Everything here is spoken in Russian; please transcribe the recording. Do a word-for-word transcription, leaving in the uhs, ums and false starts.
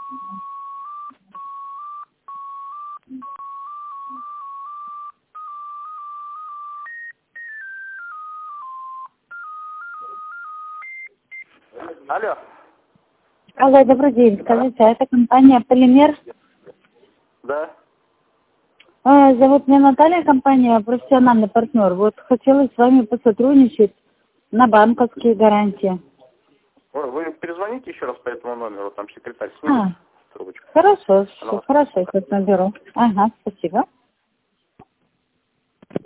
Алло. Алло, добрый день. Скажите, а это компания «Полимер»? Да. А, зовут меня Наталья, компания «Профессиональный партнер». Вот хотела с вами посотрудничать на банковские гарантии. Ой, вы перезвоните еще раз по этому номеру, там секретарь снимет А, трубочку. хорошо, Она вас- хорошо, я сейчас наберу. Ага, спасибо.